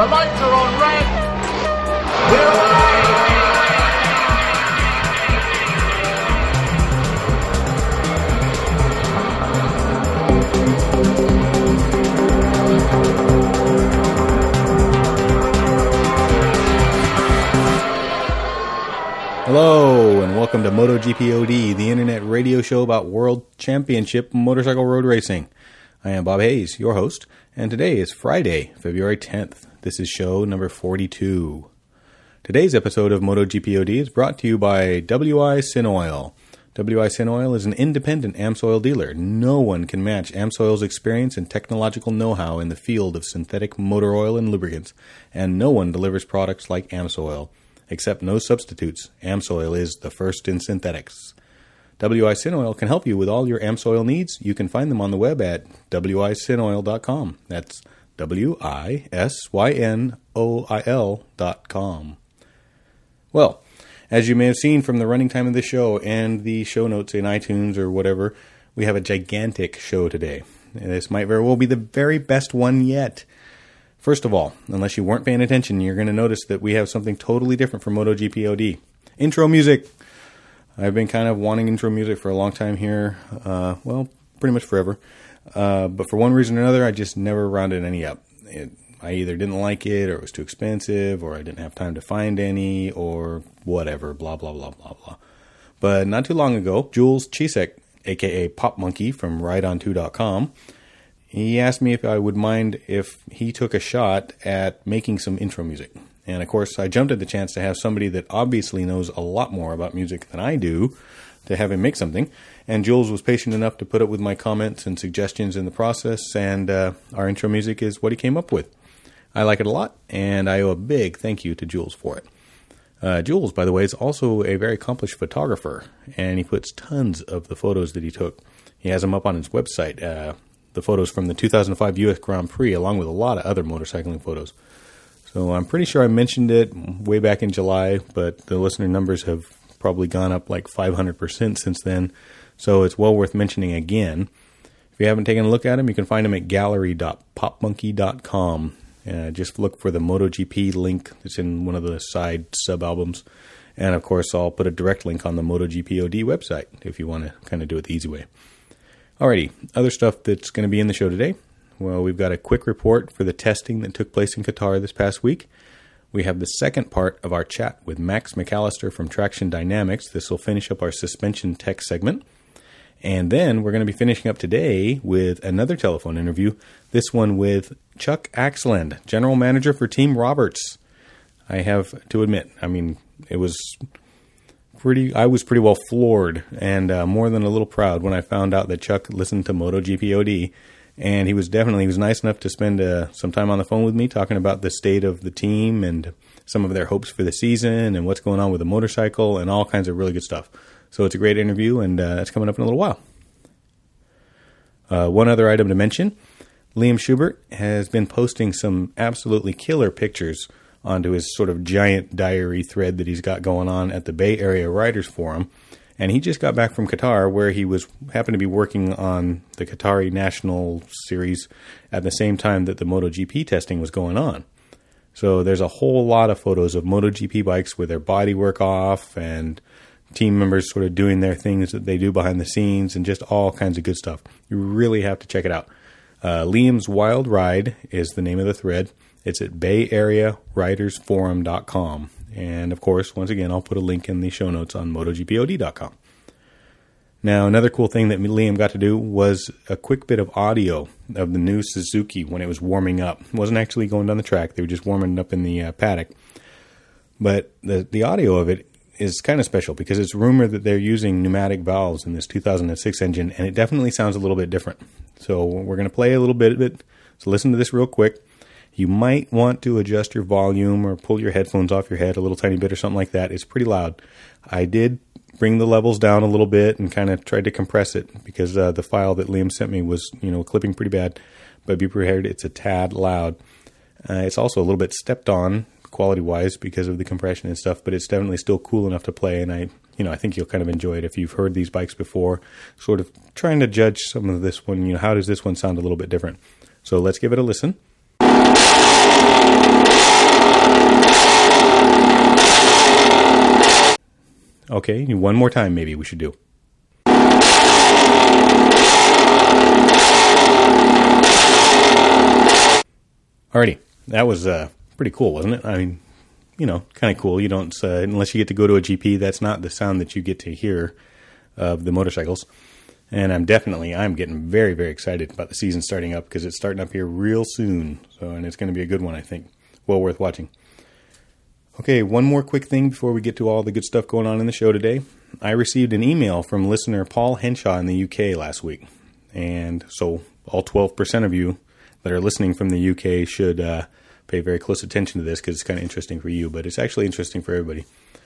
The lights are on red. We're away. Hello, and welcome to MotoGP OD, the internet radio show about World Championship motorcycle road racing. I am Bob Hayes, your host, and today is Friday, February 10th. This is show number 42. Today's episode of MotoGP OD is brought to you by WI Sinoil. WI Sinoil is an independent AMSOIL dealer. No one can match AMSOIL's experience and technological know-how in the field of synthetic motor oil and lubricants, and no one delivers products like AMSOIL. Except no substitutes. AMSOIL is the first in synthetics. WI Sinoil can help you with all your AMSOIL needs. You can find them on the web at wisinoil.com. That's WISYNOIL.com. Well, as you may have seen from the running time of the show and the show notes in iTunes or whatever, we have a gigantic show today. This might very well be the very best one yet. First of all, unless you weren't paying attention, you're going to notice that we have something totally different from MotoGP OD. Intro music. I've been kind of wanting intro music for a long time here. Pretty much forever. But for one reason or another, I just never rounded any up. I either didn't like it, or it was too expensive, or I didn't have time to find any, or whatever, blah, blah, blah, blah, blah. But not too long ago, Jules Chisek, a.k.a. Pop Monkey from RideOn2.com, he asked me if I would mind if he took a shot at making some intro music. And of course, I jumped at the chance to have somebody that obviously knows a lot more about music than I do to have him make something. And Jules was patient enough to put up with my comments and suggestions in the process, and our intro music is what he came up with. I like it a lot, and I owe a big thank you to Jules for it. Jules, by the way, is also a very accomplished photographer, and he puts tons of the photos that he took. He has them up on his website, the photos from the 2005 U.S. Grand Prix, along with a lot of other motorcycling photos. So I'm pretty sure I mentioned it way back in July, but the listener numbers have probably gone up like 500% since then, so it's well worth mentioning again. If you haven't taken a look at them, you can find them at gallery.popmonkey.com. Just look for the MotoGP link that's in one of the side sub-albums. And of course, I'll put a direct link on the MotoGP OD website if you want to kind of do it the easy way. Alrighty, other stuff that's going to be in the show today. Well, we've got a quick report for the testing that took place in Qatar this past week. We have the second part of our chat with Max McAllister from Traction Dynamics. This will finish up our suspension tech segment. And then we're going to be finishing up today with another telephone interview, this one with Chuck Axeland, General Manager for Team Roberts. I have to admit, I was pretty well floored and more than a little proud when I found out that Chuck listened to MotoGP OD, and he was nice enough to spend some time on the phone with me talking about the state of the team and some of their hopes for the season and what's going on with the motorcycle and all kinds of really good stuff. So it's a great interview, and it's coming up in a little while. One other item to mention, Liam Schubert has been posting some absolutely killer pictures onto his sort of giant diary thread that he's got going on at the Bay Area Riders Forum. And he just got back from Qatar, where he happened to be working on the Qatari National Series at the same time that the MotoGP testing was going on. So there's a whole lot of photos of MotoGP bikes with their bodywork off and team members sort of doing their things that they do behind the scenes and just all kinds of good stuff. You really have to check it out. Liam's Wild Ride is the name of the thread. It's at BayAreaRidersForum.com. And, of course, once again, I'll put a link in the show notes on MotoGPOD.com. Now, another cool thing that Liam got to do was a quick bit of audio of the new Suzuki when it was warming up. It wasn't actually going down the track. They were just warming it up in the paddock. But the audio of it is kind of special because it's rumored that they're using pneumatic valves in this 2006 engine, and it definitely sounds a little bit different. So we're going to play a little bit of it. So listen to this real quick. You might want to adjust your volume or pull your headphones off your head a little tiny bit or something like that. It's pretty loud. I did bring the levels down a little bit and kind of tried to compress it because the file that Liam sent me was, clipping pretty bad. But be prepared, it's a tad loud. It's also a little bit stepped on quality-wise because of the compression and stuff, but it's definitely still cool enough to play, and I think you'll kind of enjoy it if you've heard these bikes before, sort of trying to judge some of this one, how does this one sound a little bit different. So let's give it a listen. Okay, one more time maybe we should do. Alrighty, that was pretty cool, wasn't it? I mean, kind of cool. You don't, unless you get to go to a GP, that's not the sound that you get to hear of the motorcycles. And I'm getting very, very excited about the season starting up, because it's starting up here real soon. And it's going to be a good one, I think. Well worth watching. Okay, one more quick thing before we get to all the good stuff going on in the show today. I received an email from listener Paul Henshaw in the UK last week. And so all 12% of you that are listening from the UK should pay very close attention to this, because it's kind of interesting for you, but it's actually interesting for everybody.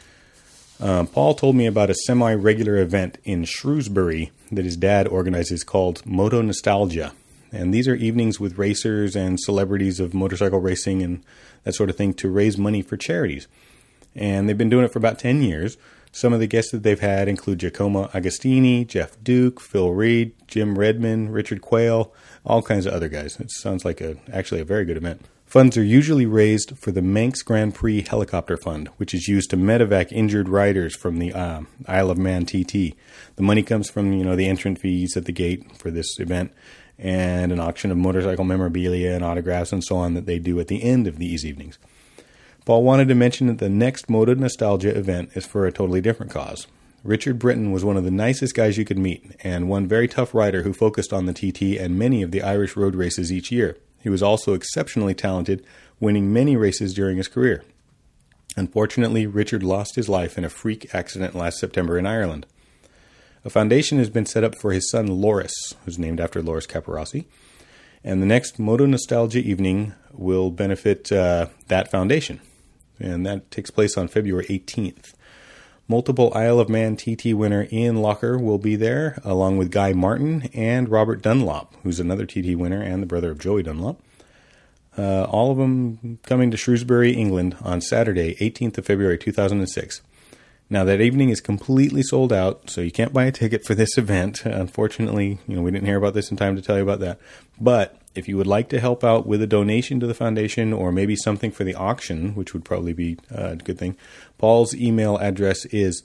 Paul told me about a semi-regular event in Shrewsbury that his dad organizes called Moto Nostalgia. And these are evenings with racers and celebrities of motorcycle racing and that sort of thing to raise money for charities. And they've been doing it for about 10 years. Some of the guests that they've had include Giacomo Agostini, Jeff Duke, Phil Reed, Jim Redman, Richard Quayle, all kinds of other guys. It sounds like actually a very good event. Funds are usually raised for the Manx Grand Prix Helicopter Fund, which is used to medevac injured riders from the Isle of Man TT. The money comes from the entrant fees at the gate for this event, and an auction of motorcycle memorabilia and autographs and so on that they do at the end of these evenings. Paul wanted to mention that the next Moto Nostalgia event is for a totally different cause. Richard Britton was one of the nicest guys you could meet, and one very tough rider who focused on the TT and many of the Irish road races each year. He was also exceptionally talented, winning many races during his career. Unfortunately, Richard lost his life in a freak accident last September in Ireland. A foundation has been set up for his son Loris, who's named after Loris Capirossi, and the next Moto Nostalgia evening will benefit that foundation, and that takes place on February 18th. Multiple Isle of Man TT winner Ian Locker will be there, along with Guy Martin and Robert Dunlop, who's another TT winner and the brother of Joey Dunlop. All of them coming to Shrewsbury, England on Saturday, 18th of February 2006. Now, that evening is completely sold out, so you can't buy a ticket for this event. Unfortunately, we didn't hear about this in time to tell you about that. But if you would like to help out with a donation to the foundation, or maybe something for the auction, which would probably be a good thing, Paul's email address is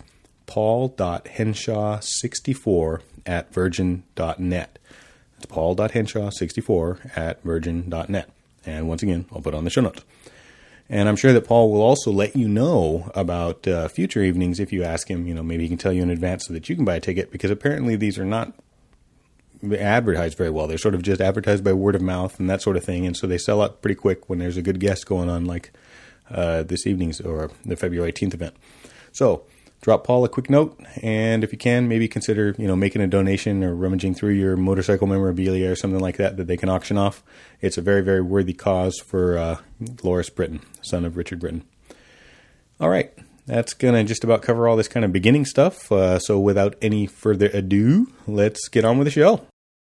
paul.henshaw64@virgin.net. That's paul.henshaw64@virgin.net. And once again, I'll put it on the show notes. And I'm sure that Paul will also let you know about future evenings if you ask him. Maybe he can tell you in advance so that you can buy a ticket, because apparently these are not advertised very well. They're sort of just advertised by word of mouth and that sort of thing. And so they sell out pretty quick when there's a good guest going on, like this evening's or the February 18th event. So drop Paul a quick note, and if you can, maybe consider, making a donation or rummaging through your motorcycle memorabilia or something like that they can auction off. It's a very, very worthy cause for Loris Britton, son of Richard Britton. All right, that's going to just about cover all this kind of beginning stuff. So without any further ado, let's get on with the show.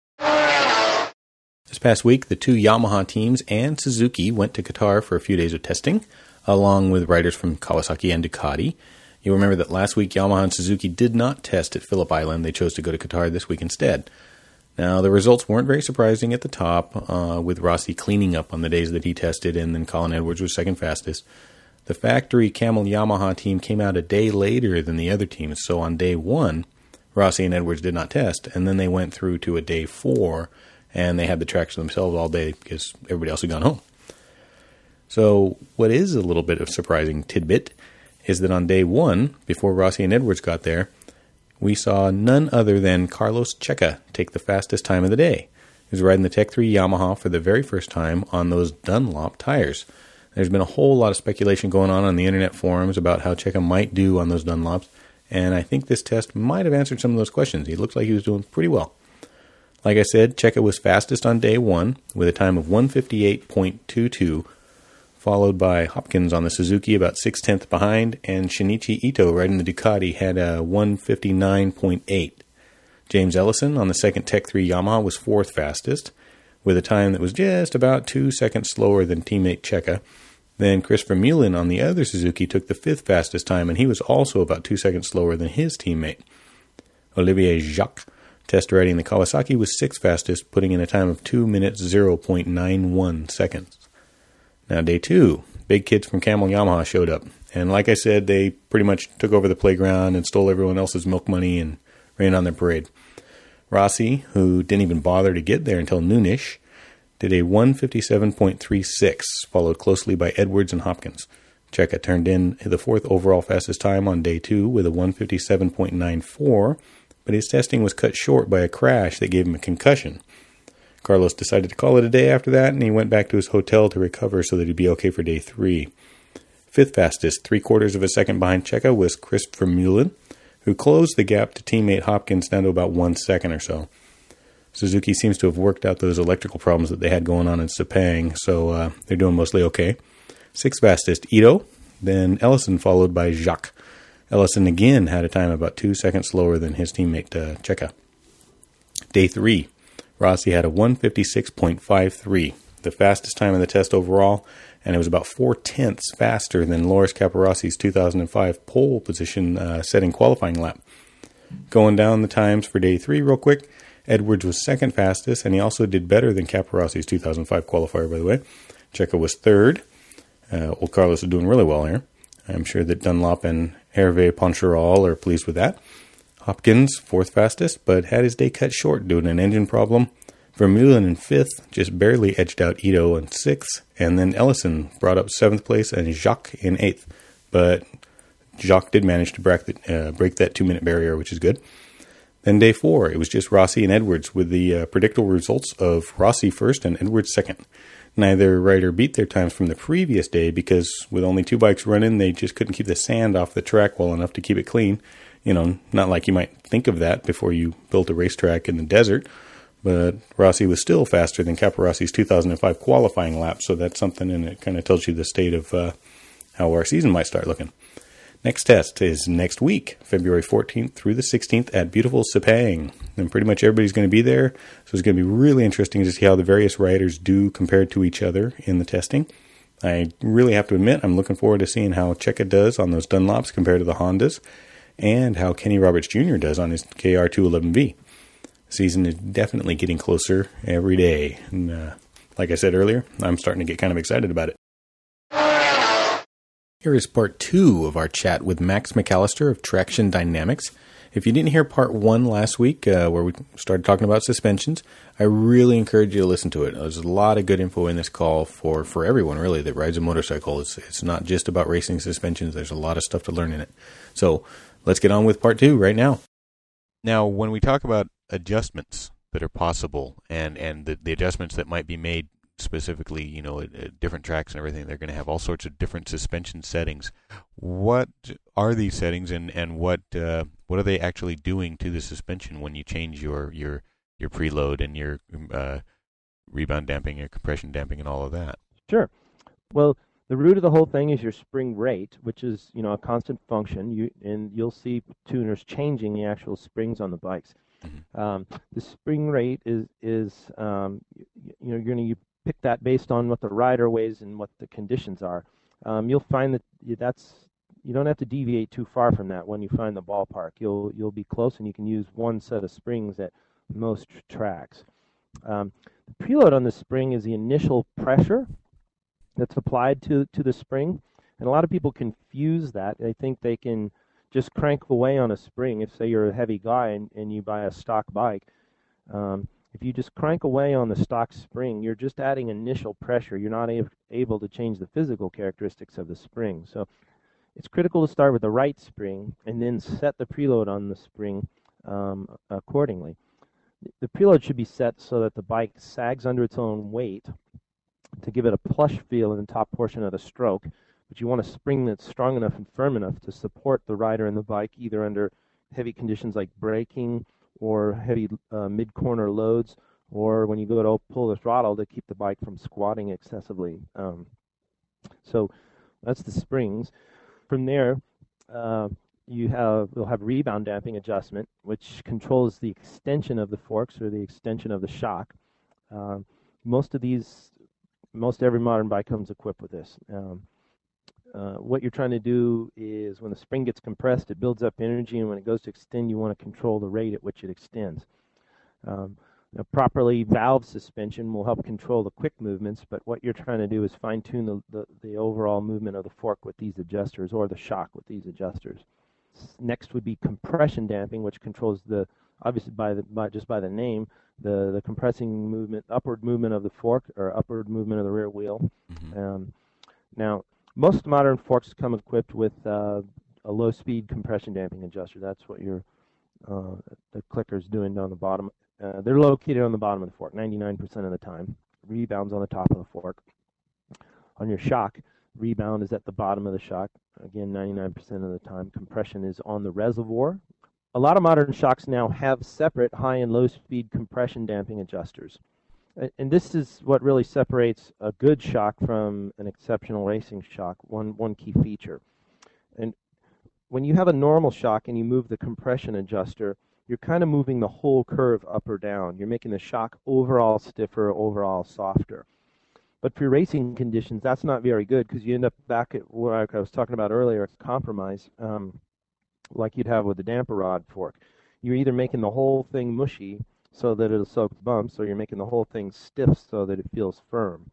This past week, the two Yamaha teams and Suzuki went to Qatar for a few days of testing, along with riders from Kawasaki and Ducati. You'll remember that last week Yamaha and Suzuki did not test at Phillip Island. They chose to go to Qatar this week instead. Now, the results weren't very surprising at the top, with Rossi cleaning up on the days that he tested, and then Colin Edwards was second fastest. The factory Camel Yamaha team came out a day later than the other teams, so on day 1, Rossi and Edwards did not test, and then they went through to a day 4, and they had the tracks to themselves all day because everybody else had gone home. So what is a little bit of surprising tidbit is that on day 1, before Rossi and Edwards got there, we saw none other than Carlos Checa take the fastest time of the day. He was riding the Tech 3 Yamaha for the very first time on those Dunlop tires. There's been a whole lot of speculation going on the internet forums about how Checa might do on those Dunlops, and I think this test might have answered some of those questions. He looked like he was doing pretty well. Like I said, Checa was fastest on day 1 with a time of 1:58.22, followed by Hopkins on the Suzuki about 6/10 behind, and Shinichi Ito riding the Ducati had a 1:59.8. James Ellison on the second Tech 3 Yamaha was 4th fastest, with a time that was just about 2 seconds slower than teammate Checa. Then Christopher Mullen on the other Suzuki took the 5th fastest time, and he was also about 2 seconds slower than his teammate. Olivier Jacques, test riding the Kawasaki, was 6th fastest, putting in a time of 2 minutes 0.91 seconds. Now, day 2, big kids from Camel Yamaha showed up, And like I said, they pretty much took over the playground and stole everyone else's milk money and ran on their parade. Rossi, who didn't even bother to get there until noonish, did a 1:57.36, followed closely by Edwards and Hopkins. Checa turned in the fourth overall fastest time on day 2 with a 1:57.94, but his testing was cut short by a crash that gave him a concussion. Carlos decided to call it a day after that, and he went back to his hotel to recover so that he'd be okay for day 3. Fifth fastest, 3/4 of a second behind Checa, was Chris Vermeulen, who closed the gap to teammate Hopkins down to about 1 second or so. Suzuki seems to have worked out those electrical problems that they had going on in Sepang, so they're doing mostly okay. Sixth fastest, Ito, then Ellison followed by Jacques. Ellison again had a time about 2 seconds slower than his teammate Checa. Day 3, Rossi had a 1:56.53, the fastest time in the test overall, and it was about 4/10 faster than Loris Capirassi's 2005 pole position setting qualifying lap. Going down the times for day 3 real quick, Edwards was second fastest, and he also did better than Capirassi's 2005 qualifier, by the way. Checa was third. Old Carlos is doing really well here. I'm sure that Dunlop and Hervé Poncharal are pleased with that. Hopkins, fourth fastest, but had his day cut short due to an engine problem. Vermeulen in fifth, just barely edged out Ito in sixth, and then Ellison brought up seventh place and Jacques in eighth. But Jacques did manage to break that 2-minute barrier, which is good. Then day 4, it was just Rossi and Edwards with the predictable results of Rossi first and Edwards second. Neither rider beat their times from the previous day because with only 2 bikes running, they just couldn't keep the sand off the track well enough to keep it clean. You know, not like you might think of that before you built a racetrack in the desert. But Rossi was still faster than Capirassi's 2005 qualifying lap, so that's something, and it kind of tells you the state of how our season might start looking. Next test is next week, February 14th through the 16th at beautiful Sepang. And pretty much everybody's going to be there, so it's going to be really interesting to see how the various riders do compared to each other in the testing. I really have to admit, I'm looking forward to seeing how Checa does on those Dunlops compared to the Hondas, and how Kenny Roberts Jr. does on his KR211V. The season is definitely getting closer every day, and like I said earlier, I'm starting to get kind of excited about it. Here is part 2 of our chat with Max McAllister of Traction Dynamics. If you didn't hear part 1 last week, where we started talking about suspensions, I really encourage you to listen to it. There's a lot of good info in this call for everyone, really, that rides a motorcycle. It's not just about racing suspensions. There's a lot of stuff to learn in it. So let's get on with part 2 right now. Now, when we talk about adjustments that are possible and the adjustments that might be made specifically, you know, at different tracks and everything, they're going to have all sorts of different suspension settings. What are these settings, and what are they actually doing to the suspension when you change your preload and your rebound damping, your compression damping, and all of that? Sure. Well, the root of the whole thing is your spring rate, which is, you know, a constant function. You'll see tuners changing the actual springs on the bikes. Mm-hmm. The spring rate is you're going to pick that based on what the rider weighs and what the conditions are. You'll find that you don't have to deviate too far from that when you find the ballpark. You'll be close, and you can use one set of springs at most tracks. The preload on the spring is the initial pressure that's applied to the spring, and a lot of people confuse that. They think they can just crank away on a spring. If, say, you're a heavy guy and you buy a stock bike, if you just crank away on the stock spring, you're just adding initial pressure. You're not able to change the physical characteristics of the spring. So it's critical to start with the right spring and then set the preload on the spring accordingly. The preload should be set so that the bike sags under its own weight to give it a plush feel in the top portion of the stroke. But you want a spring that's strong enough and firm enough to support the rider and the bike either under heavy conditions like braking or heavy mid-corner loads, or when you go to pull the throttle to keep the bike from squatting excessively. So that's the springs. From there, you'll have rebound damping adjustment, which controls the extension of the forks or the extension of the shock. Most every modern bike comes equipped with this. What you're trying to do is when the spring gets compressed, it builds up energy, and when it goes to extend, you want to control the rate at which it extends. A properly valved suspension will help control the quick movements, but what you're trying to do is fine-tune the overall movement of the fork with these adjusters, or the shock with these adjusters. Next would be compression damping, which controls obviously just by the name, the compressing movement, upward movement of the fork, or upward movement of the rear wheel. Mm-hmm. Now, most modern forks come equipped with a low-speed compression damping adjuster. That's what the clicker's doing down the bottom. They're located on the bottom of the fork 99% of the time. Rebound's on the top of the fork. On your shock, rebound is at the bottom of the shock, again 99% of the time. Compression is on the reservoir. A lot of modern shocks now have separate high and low speed compression damping adjusters. And this is what really separates a good shock from an exceptional racing shock, one key feature. And when you have a normal shock and you move the compression adjuster, you're kind of moving the whole curve up or down. You're making the shock overall stiffer, overall softer. But for racing conditions, that's not very good, because you end up back at what I was talking about earlier, compromise, like you'd have with the damper rod fork. You're either making the whole thing mushy so that it'll soak bumps, or you're making the whole thing stiff so that it feels firm.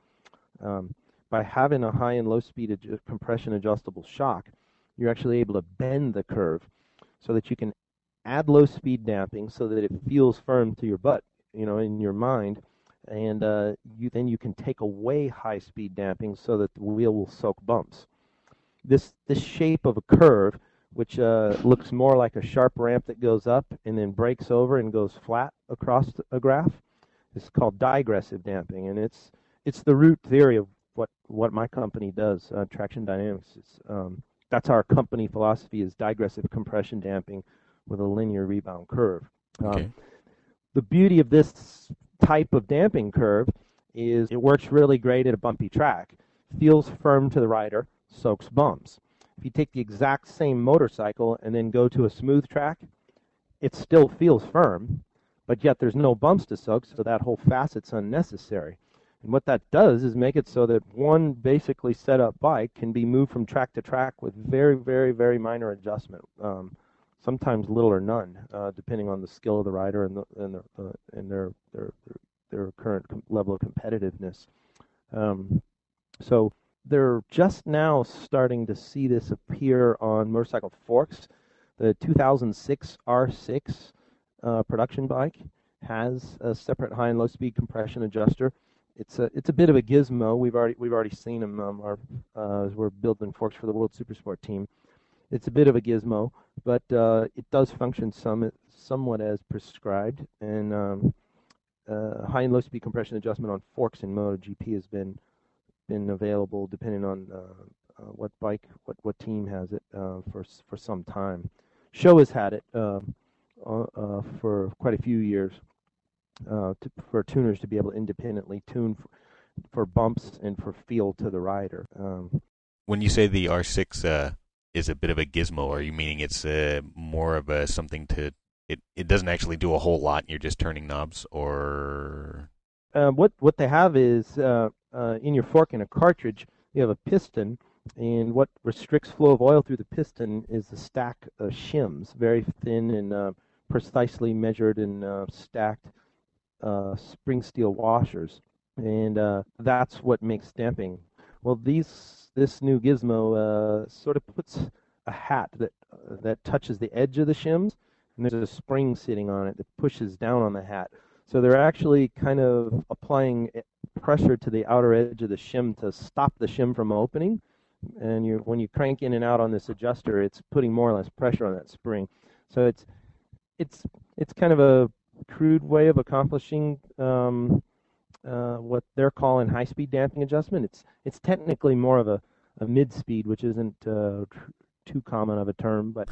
By having a high and low speed compression adjustable shock, you're actually able to bend the curve so that you can add low speed damping so that it feels firm to your butt, in your mind, and then you can take away high speed damping so that the wheel will soak bumps. This shape of a curve, which looks more like a sharp ramp that goes up and then breaks over and goes flat across a graph, is called digressive damping, and it's the root theory of what my company does, Traction Dynamics. That's our company philosophy, is digressive compression damping with a linear rebound curve. Okay. The beauty of this type of damping curve is it works really great at a bumpy track, feels firm to the rider, soaks bumps. If you take the exact same motorcycle and then go to a smooth track, it still feels firm, but yet there's no bumps to soak, so that whole facet's unnecessary. And what that does is make it so that one basically set-up bike can be moved from track to track with very, very, very minor adjustment. Sometimes little or none, depending on the skill of the rider and their current level of competitiveness. So they're just now starting to see this appear on motorcycle forks. The 2006 R6 production bike has a separate high and low speed compression adjuster. It's a bit of a gizmo. We've already seen them. As we're building forks for the World Supersport team. It's a bit of a gizmo, but it does function somewhat as prescribed. And high and low speed compression adjustment on forks in MotoGP has been available, depending on what bike, what team has it, for some time. Show has had it for quite a few years, for tuners to be able to independently tune for bumps and for feel to the rider. When you say the R6 is a bit of a gizmo, are you meaning it's more of a something to it doesn't actually do a whole lot and you're just turning knobs, or what they have is in your fork, in a cartridge, you have a piston, and what restricts flow of oil through the piston is a stack of shims, very thin and precisely measured and stacked spring steel washers, and that's what makes damping. Well, this new gizmo sort of puts a hat that touches the edge of the shims, and there's a spring sitting on it that pushes down on the hat. So they're actually kind of applying pressure to the outer edge of the shim to stop the shim from opening. And when you crank in and out on this adjuster, it's putting more or less pressure on that spring. So it's kind of a crude way of accomplishing what they're calling high-speed damping adjustment. It's technically more of a mid-speed, which isn't too common of a term, but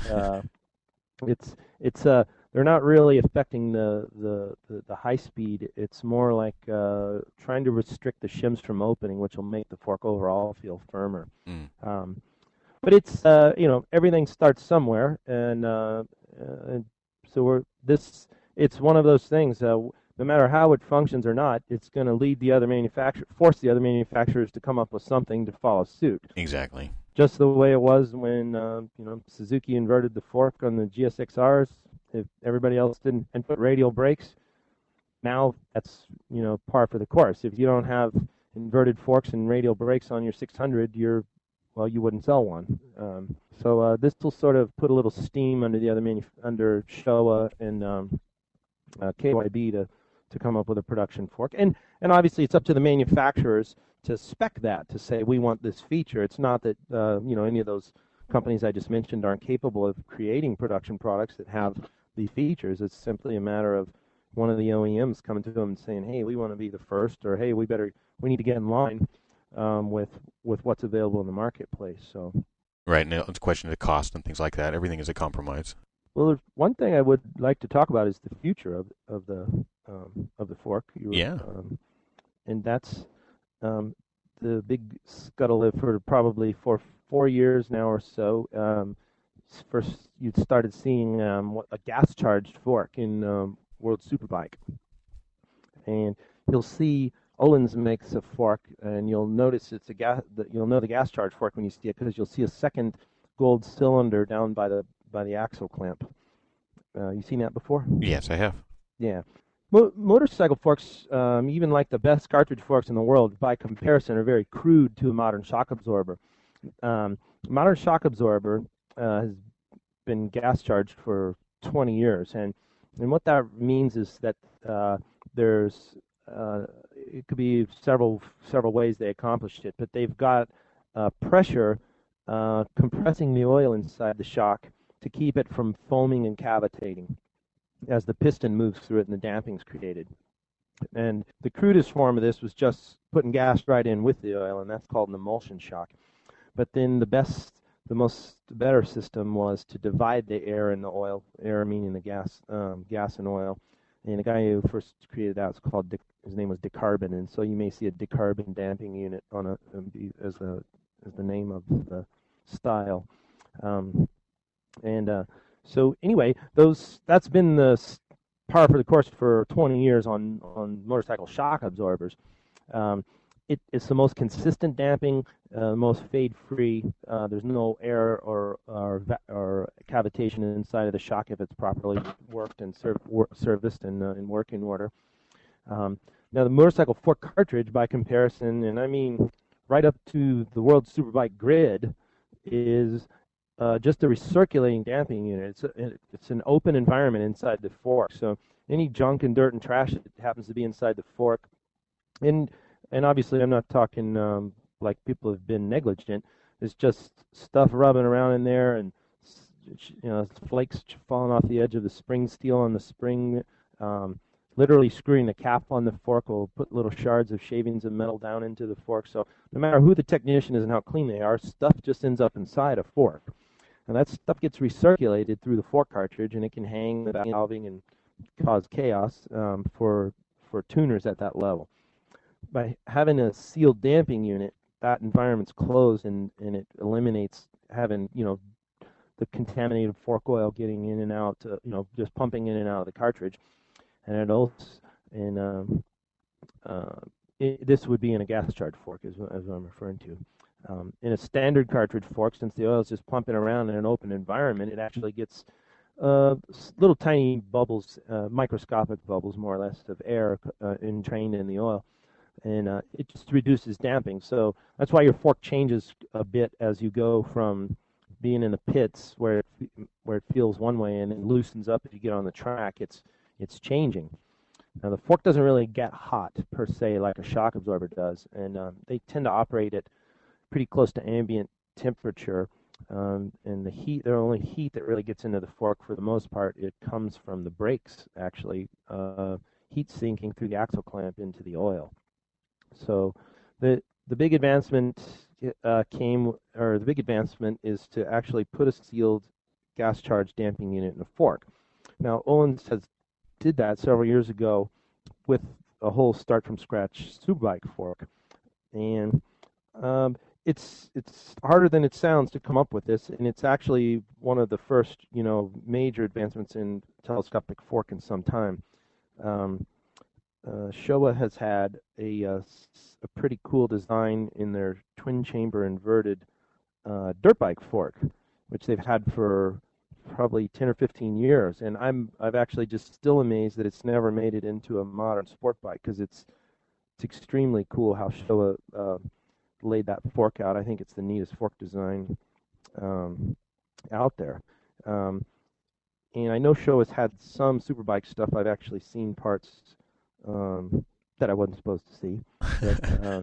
they're not really affecting the high speed. It's more like trying to restrict the shims from opening, which will make the fork overall feel firmer. But it's everything starts somewhere, and so it's one of those things. No matter how it functions or not, it's going to force the other manufacturers to come up with something to follow suit. Exactly. Just the way it was when Suzuki inverted the fork on the GSXRs. If everybody else didn't and put radial brakes, now that's, par for the course. If you don't have inverted forks and radial brakes on your 600, you wouldn't sell one. So this will sort of put a little steam under the under Showa and KYB to come up with a production fork. And obviously it's up to the manufacturers to spec that, to say we want this feature. It's not that any of those companies I just mentioned aren't capable of creating production products that have the features. It's simply a matter of one of the OEMs coming to them and saying, hey, we want to be the first, or hey, we need to get in line with what's available in the marketplace. So right now it's a question of the cost and things like that. Everything is a compromise. Well, one thing I would like to talk about is the future of the fork. And that's the big scuttle for probably for 4 years now or so. First, you started seeing a gas-charged fork in World Superbike, and you'll see Öhlins makes a fork, and you'll notice it's a gas. You'll know the gas-charged fork when you see it because you'll see a second gold cylinder down by the axle clamp. You seen that before? Yes, I have. Yeah. Motorcycle forks, even like the best cartridge forks in the world, by comparison, are very crude to a modern shock absorber. Modern shock absorber has been gas charged for 20 years, and what that means is that there's it could be several ways they accomplished it, but they've got pressure compressing the oil inside the shock to keep it from foaming and cavitating as the piston moves through it and the damping's created. And the crudest form of this was just putting gas right in with the oil, and that's called an emulsion shock. But then the better system was to divide the air and the oil, air meaning the gas and oil. And the guy who first created that was called his name was Decarbon, and so you may see a Decarbon damping unit on as the name of the style. So anyway, that's been the par for the course for 20 years on motorcycle shock absorbers. It's the most consistent damping, most fade-free. There's no air or cavitation inside of the shock if it's properly worked and serviced and in working order. Now the motorcycle fork cartridge, by comparison, and I mean right up to the World Superbike grid, is just a recirculating damping unit. It's an open environment inside the fork, so any junk and dirt and trash that happens to be inside the fork, and obviously I'm not talking like people have been negligent. It's just stuff rubbing around in there, and flakes falling off the edge of the spring steel on the spring. Literally screwing the cap on the fork will put little shards of shavings of metal down into the fork. So no matter who the technician is and how clean they are, stuff just ends up inside a fork. And that stuff gets recirculated through the fork cartridge, and it can hang the valving and cause chaos for tuners at that level. By having a sealed damping unit, that environment's closed, and it eliminates having the contaminated fork oil getting in and out, just pumping in and out of the cartridge. And it also, this would be in a gas charged fork, as I'm referring to. In a standard cartridge fork, since the oil is just pumping around in an open environment, it actually gets little tiny bubbles, microscopic bubbles, more or less, of air entrained in the oil, and it just reduces damping. So that's why your fork changes a bit as you go from being in the pits where it feels one way and it loosens up as you get on the track. It's changing. Now the fork doesn't really get hot per se like a shock absorber does, and they tend to operate at pretty close to ambient temperature. And the only heat that really gets into the fork for the most part, it comes from the brakes actually heat sinking through the axle clamp into the oil. So the big advancement the big advancement is to actually put a sealed gas charged damping unit in a fork. Now Öhlins did that several years ago with a whole start from scratch Superbike fork, and it's harder than it sounds to come up with this, and it's actually one of the first major advancements in telescopic fork in some time. Showa has had a pretty cool design in their twin chamber inverted dirt bike fork, which they've had for probably 10 or 15 years, and I've actually just still amazed that it's never made it into a modern sport bike, because it's extremely cool how Showa laid that fork out. I think it's the neatest fork design out there. And I know Showa's had some superbike stuff. I've actually seen parts that I wasn't supposed to see that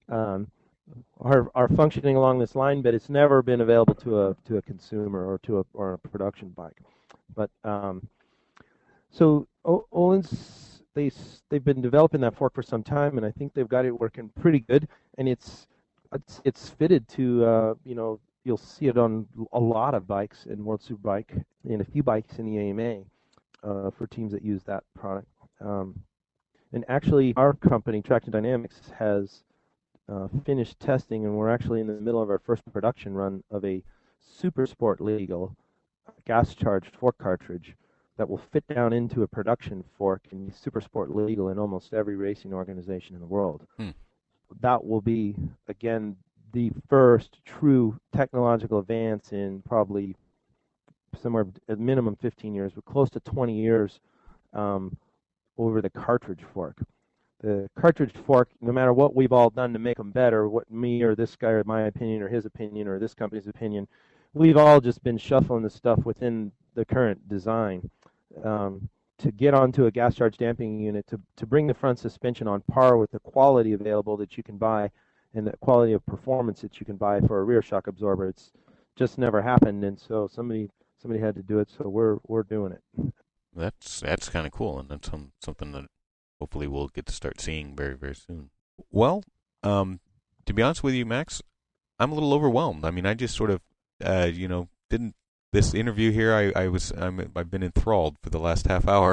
are functioning along this line, but it's never been available to a consumer or a production bike. But so Öhlins, they've been developing that fork for some time, and I think they've got it working pretty good. And it's fitted to you'll see it on a lot of bikes in World Superbike and a few bikes in the AMA for teams that use that product. And actually, our company, Traction Dynamics, has finished testing, and we're actually in the middle of our first production run of a Super Sport legal gas-charged fork cartridge that will fit down into a production fork and be Super Sport legal in almost every racing organization in the world. That will be, again, the first true technological advance in probably somewhere at minimum 15 years, but close to 20 years over the cartridge fork. The cartridge fork, no matter what we've all done to make them better, what me or this guy or my opinion or his opinion or this company's opinion, we've all just been shuffling the stuff within the current design to get onto a gas charge damping unit, to bring the front suspension on par with the quality available that you can buy and the quality of performance that you can buy for a rear shock absorber. It's just never happened, and so somebody had to do it, so we're doing it. That's kind of cool, and that's something that hopefully we'll get to start seeing very, very soon. Well, to be honest with you, Max, I'm a little overwhelmed. I mean, I just sort of, didn't this interview here. I've been enthralled for the last half hour,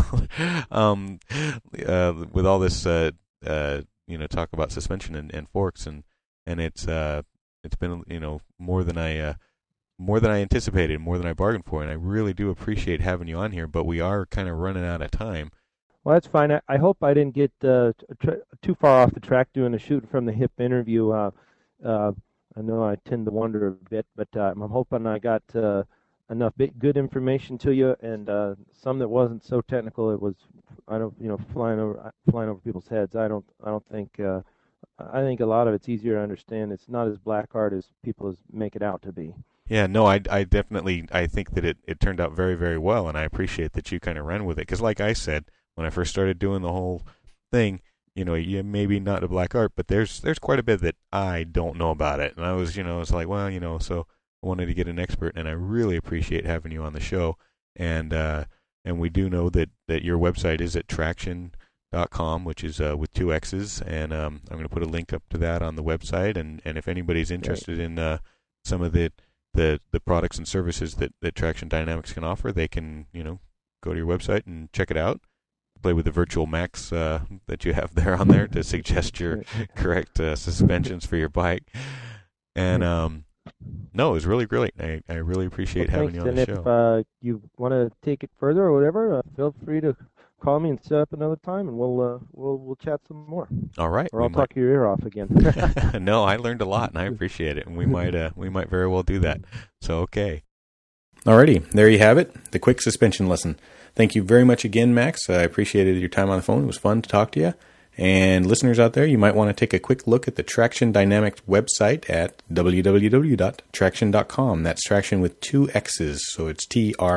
with all this, talk about suspension and forks, and it's been more than I anticipated, more than I bargained for, and I really do appreciate having you on here. But we are kind of running out of time. Well, that's fine. I hope I didn't get too far off the track doing a shoot from the hip interview. I know I tend to wonder a bit, but I'm hoping I got enough good information to you, and some that wasn't so technical. It was, flying over people's heads. I think I think a lot of it's easier to understand. It's not as black art as people make it out to be. Yeah, no, I definitely think that it turned out very, very well, and I appreciate that you kind of ran with it. Because like I said, when I first started doing the whole thing, maybe not a black art, but there's quite a bit that I don't know about it. And I was, it's like, well, so I wanted to get an expert, and I really appreciate having you on the show. And we do know that your website is at traction.com, which is with 2 X's, and I'm going to put a link up to that on the website. And if anybody's interested in some of the products and services that Traction Dynamics can offer, they can, go to your website and check it out. Play with the virtual Max that you have there on there to suggest your correct suspensions for your bike. And no, it was really great. I really appreciate having you on the show. And if you want to take it further or whatever, feel free to call me and set up another time, and we'll chat some more. All right. Or I'll talk your ear off again. No, I learned a lot, and I appreciate it, and we might very well do that. So, okay. Alrighty, there you have it, the quick suspension lesson. Thank you very much again, Max. I appreciated your time on the phone. It was fun to talk to you. And listeners out there, you might want to take a quick look at the Traction Dynamics website at www.traction.com. That's Traction with 2 X's, so it's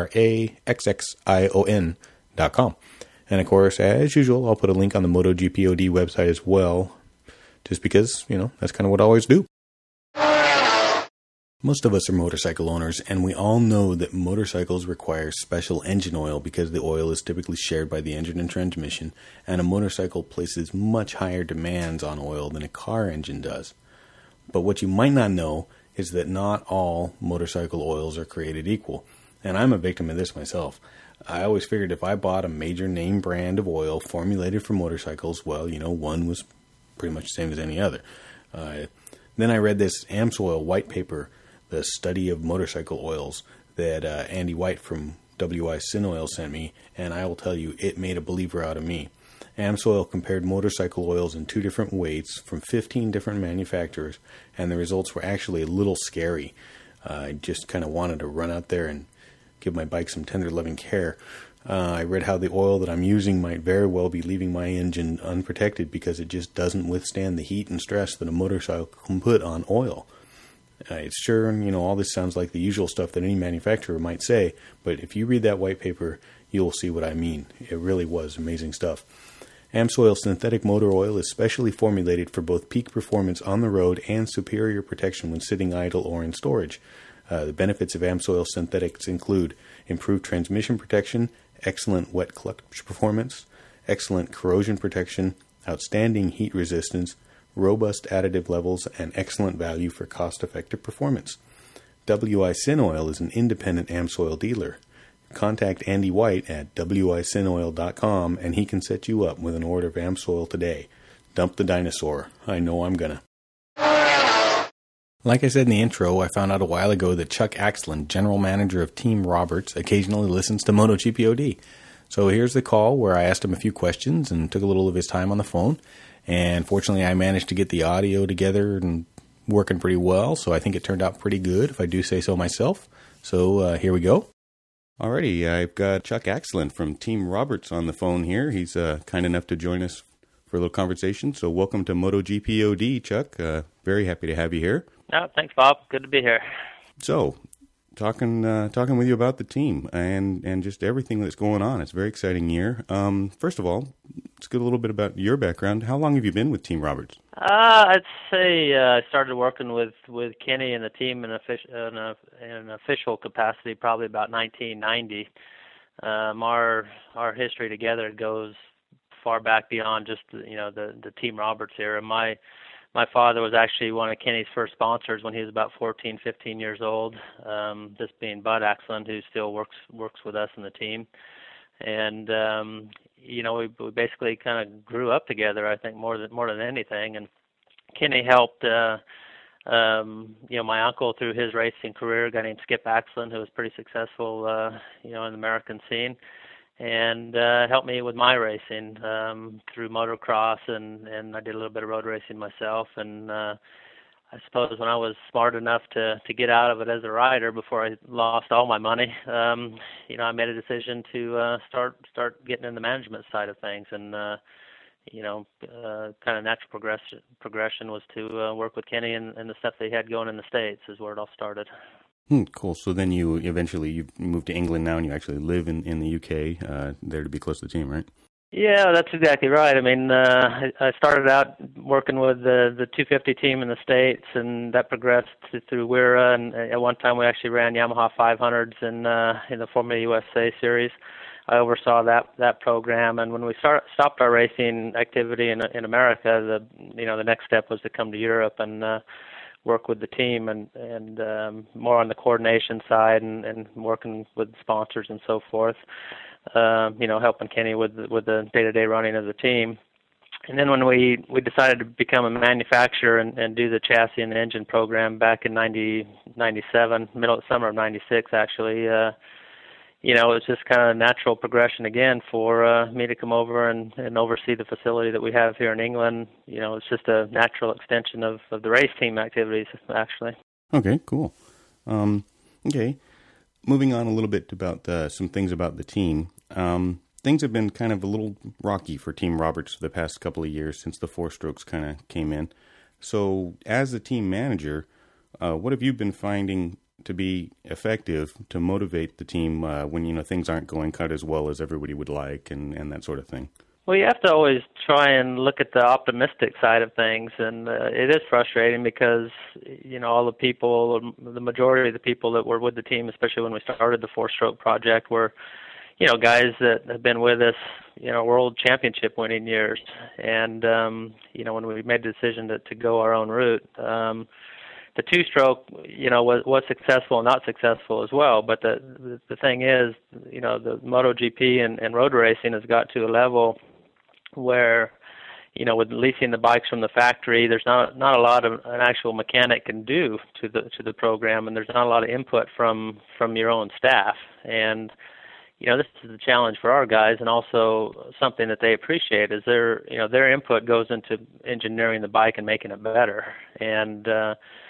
TRAXXION.com. And of course, as usual, I'll put a link on the MotoGPOD website as well, just because, that's kind of what I always do. Most of us are motorcycle owners, and we all know that motorcycles require special engine oil because the oil is typically shared by the engine and transmission, and a motorcycle places much higher demands on oil than a car engine does. But what you might not know is that not all motorcycle oils are created equal, and I'm a victim of this myself. I always figured if I bought a major name brand of oil formulated for motorcycles, well, one was pretty much the same as any other. Then I read this AMSOIL white paper, the study of motorcycle oils, that Andy White from WI Sinoil sent me, and I will tell you, it made a believer out of me. AMSOIL compared motorcycle oils in 2 different weights from 15 different manufacturers, and the results were actually a little scary. I just kind of wanted to run out there and give my bike some tender loving care. I read how the oil that I'm using might very well be leaving my engine unprotected because it just doesn't withstand the heat and stress that a motorcycle can put on oil. It's sure, all this sounds like the usual stuff that any manufacturer might say, but if you read that white paper, you'll see what I mean. It really was amazing stuff. AmSoil synthetic motor oil is specially formulated for both peak performance on the road and superior protection when sitting idle or in storage. The benefits of AmSoil synthetics include improved transmission protection, excellent wet clutch performance, excellent corrosion protection, outstanding heat resistance, robust additive levels, and excellent value for cost-effective performance. WI Syn Oil is an independent AmSoil dealer. Contact Andy White at wisinoil.com and he can set you up with an order of AmSoil today. Dump the dinosaur. I know I'm gonna. Like I said in the intro, I found out a while ago that Chuck Axland, general manager of Team Roberts, occasionally listens to MotoGPOD. So here's the call where I asked him a few questions and took a little of his time on the phone. And fortunately, I managed to get the audio together and working pretty well. So I think it turned out pretty good, if I do say so myself. So here we go. Alrighty, I've got Chuck Axland from Team Roberts on the phone here. He's kind enough to join us for a little conversation. So welcome to MotoGPOD, Chuck. Very happy to have you here. Oh, thanks, Bob. Good to be here. So, talking with you about the team and just everything that's going on. It's a very exciting year. First of all, let's get a little bit about your background. How long have you been with Team Roberts? I'd say I started working with Kenny and the team in an official capacity probably about 1990. Our history together goes far back beyond just the Team Roberts era. My father was actually one of Kenny's first sponsors when he was about 14, 15 years old. This being Bud Axland, who still works with us in the team. And we basically kind of grew up together, I think, more than anything. And Kenny helped my uncle through his racing career, a guy named Skip Axland, who was pretty successful in the American scene, and helped me with my racing through motocross, and I did a little bit of road racing myself. And I suppose when I was smart enough to get out of it as a rider before I lost all my money, I made a decision to start getting in the management side of things. And kind of natural progression was to work with Kenny and the stuff they had going in the States is where it all started. Cool. So then you moved to England now, and you actually live in the UK there to be close to the team, right? Yeah, that's exactly right. I mean, I started out working with the 250 team in the States, and that progressed through WERA, and at one time we actually ran Yamaha 500s in the Formula USA series. I oversaw that program, and when we stopped our racing activity in America, the next step was to come to Europe and work with the team and more on the coordination side and working with sponsors and so forth. Helping Kenny with the day-to-day running of the team. And then when we decided to become a manufacturer and do the chassis and engine program back in 97, summer of 96 actually, it was just kind of a natural progression again for me to come over and oversee the facility that we have here in England. It's just a natural extension of the race team activities, actually. Okay, cool. Okay, moving on a little bit about some things about the team. Things have been kind of a little rocky for Team Roberts the past couple of years since the Four Strokes kind of came in. So as a team manager, what have you been finding to be effective to motivate the team when things aren't going quite as well as everybody would like and that sort of thing? Well, you have to always try and look at the optimistic side of things, and it is frustrating because all the people, the majority of the people that were with the team, especially when we started the Four-Stroke project, were guys that have been with us world championship winning years, and when we made the decision to go our own route. The two-stroke, was successful and not successful as well. But the thing is, the MotoGP and road racing has got to a level where, with leasing the bikes from the factory, there's not a lot of an actual mechanic can do to the program, and there's not a lot of input from your own staff. And this is a challenge for our guys, and also something that they appreciate is their input goes into engineering the bike and making it better. And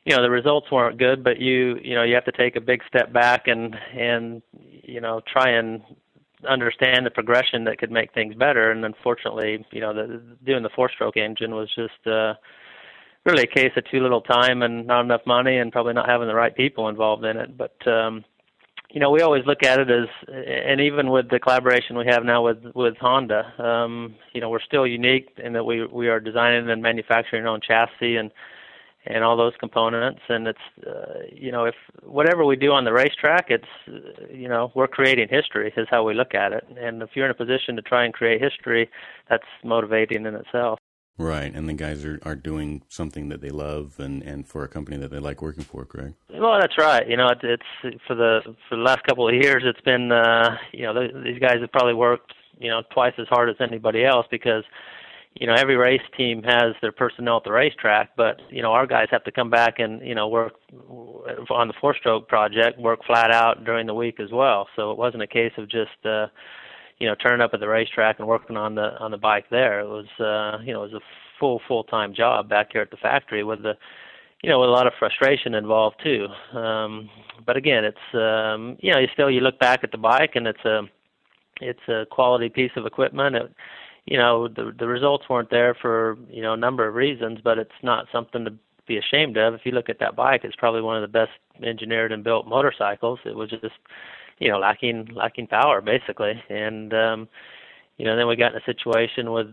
the results weren't good, but you have to take a big step back and try and understand the progression that could make things better. And unfortunately, doing the 4-stroke engine was just really a case of too little time and not enough money, and probably not having the right people involved in it. But we always look at it as, and even with the collaboration we have now with Honda, we're still unique in that we are designing and manufacturing our own chassis and all those components. And it's, if whatever we do on the racetrack, it's, we're creating history is how we look at it. And if you're in a position to try and create history, that's motivating in itself. Right, and the guys are doing something that they love and for a company that they like working for, correct? Well, that's right. It's for the last couple of years, it's been, these guys have probably worked, twice as hard as anybody else, because every race team has their personnel at the racetrack, but, our guys have to come back and, work on the 4-stroke project, work flat out during the week as well. So it wasn't a case of just, turning up at the racetrack and working on the bike there. It was, it was a full-time job back here at the factory with with a lot of frustration involved too. But again, it's, you look back at the bike and it's a quality piece of equipment. The results weren't there for, a number of reasons, but it's not something to be ashamed of. If you look at that bike, it's probably one of the best engineered and built motorcycles. It was just, lacking power basically. And, then we got in a situation with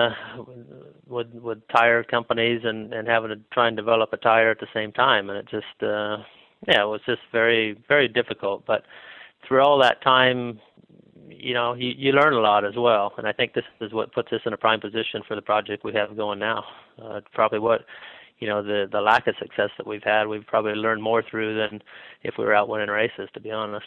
tire companies and having to try and develop a tire at the same time. And it just, it was just very, very difficult. But through all that time, you learn a lot as well. And I think this is what puts us in a prime position for the project we have going now. Probably what, the lack of success that we've had, we've probably learned more through than if we were out winning races, to be honest.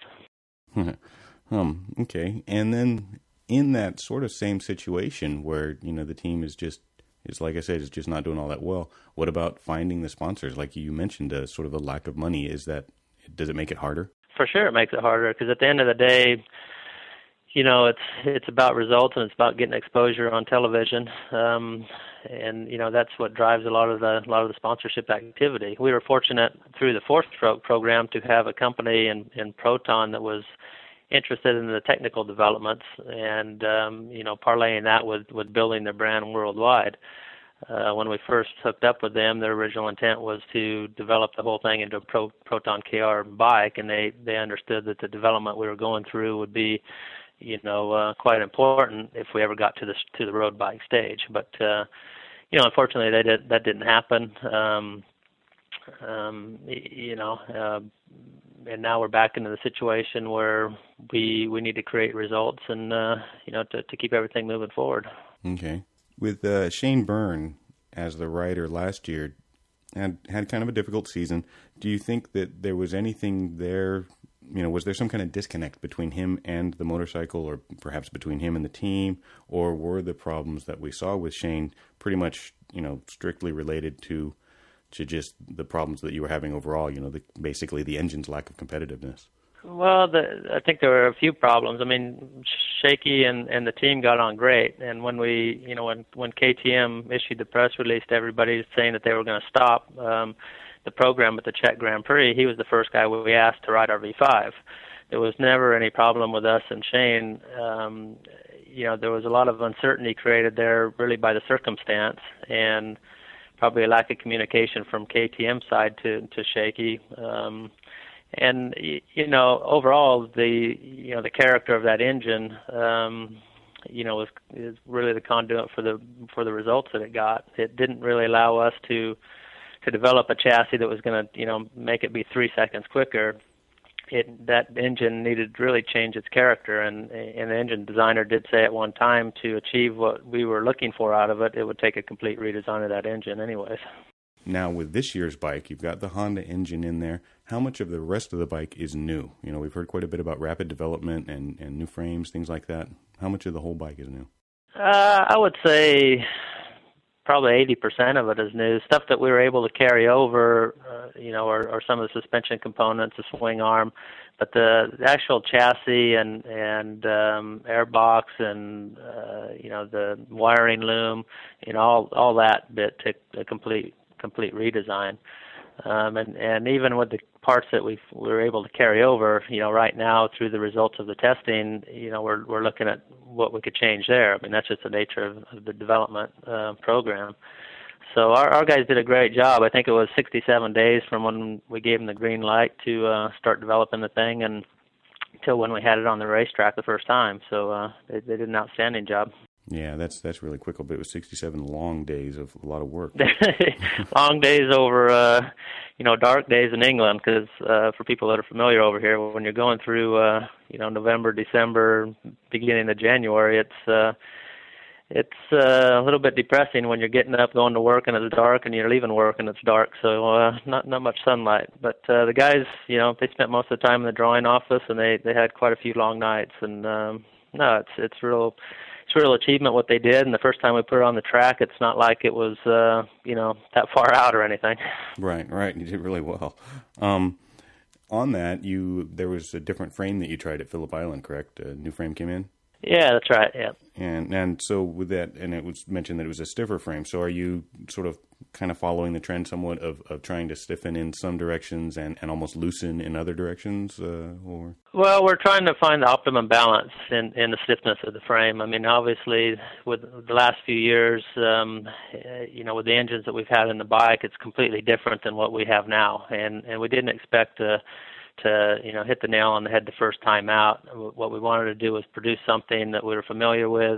Okay. And then in that sort of same situation where, the team is like I said, is just not doing all that well, what about finding the sponsors? Like you mentioned, sort of a lack of money. Does it make it harder? For sure it makes it harder, because at the end of the day, it's about results and it's about getting exposure on television. And that's what drives a lot of the sponsorship activity. We were fortunate through the 4-stroke program to have a company in Proton that was interested in the technical developments and parlaying that with building their brand worldwide. When we first hooked up with them, their original intent was to develop the whole thing into a Proton KR bike, and they understood that the development we were going through would be quite important if we ever got to the road bike stage. But unfortunately, that didn't happen. And now we're back into the situation where we need to create results and to keep everything moving forward. Okay. With Shane Byrne as the rider last year, had kind of a difficult season. Do you think that there was anything there? Was there some kind of disconnect between him and the motorcycle, or perhaps between him and the team, or were the problems that we saw with Shane pretty much, strictly related to just the problems that you were having overall, basically the engine's lack of competitiveness? Well, I think there were a few problems. I mean, Shaky and the team got on great, and when when KTM issued the press release to everybody saying that they were going to stop the program at the Czech Grand Prix, he was the first guy we asked to ride our V5. There was never any problem with us and Shane. There was a lot of uncertainty created there really by the circumstance, and probably a lack of communication from KTM side to Shaky. And overall, the character of that engine, is really the conduit for the results that it got. It didn't really allow us to develop a chassis that was going to make it be 3 seconds quicker. That engine needed to really change its character, and the engine designer did say at one time to achieve what we were looking for out of it, it would take a complete redesign of that engine anyways. Now, with this year's bike, you've got the Honda engine in there. How much of the rest of the bike is new? We've heard quite a bit about rapid development and new frames, things like that. How much of the whole bike is new? I would say probably 80% of it is new. Stuff that we were able to carry over, or some of the suspension components, the swing arm. But the actual chassis and airbox and, the wiring loom, all that bit took a complete redesign. And even with the parts that we were able to carry over, right now through the results of the testing, we're looking at what we could change there. I mean, that's just the nature of the development program. So our guys did a great job. I think it was 67 days from when we gave them the green light to start developing the thing and until when we had it on the racetrack the first time. So they did an outstanding job. Yeah, that's really quick, but it was 67 long days of a lot of work. Long days over, dark days in England, because for people that are familiar over here, when you're going through, November, December, beginning of January, it's a little bit depressing when you're getting up, going to work, and it's dark, and you're leaving work, and it's dark, so not much sunlight. But the guys, they spent most of the time in the drawing office, and they had quite a few long nights, and it's real achievement what they did. And the first time we put it on the track, it's not like it was that far out or anything. Right. You did really well. On that, there was a different frame that you tried at Phillip Island, correct? A new frame came in? Yeah, that's right. Yeah. And so with that, and it was mentioned that it was a stiffer frame. So are you sort of kind of following the trend somewhat of trying to stiffen in some directions and almost loosen in other directions? Or? Well, we're trying to find the optimum balance in the stiffness of the frame. I mean, obviously, with the last few years, with the engines that we've had in the bike, it's completely different than what we have now. And we didn't expect to hit the nail on the head the first time out. What we wanted to do was produce something that we were familiar with,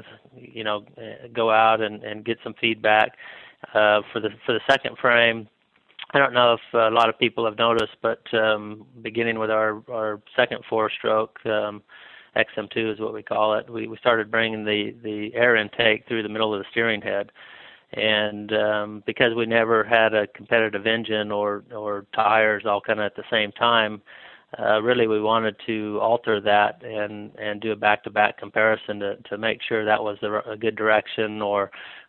go out and get some feedback. For the second frame, I don't know if a lot of people have noticed, but beginning with our second four-stroke, XM2 is what we call it, we started bringing the air intake through the middle of the steering head. And because we never had a competitive engine or tires all kind of at the same time, really we wanted to alter that and do a back-to-back comparison to make sure that was a good direction or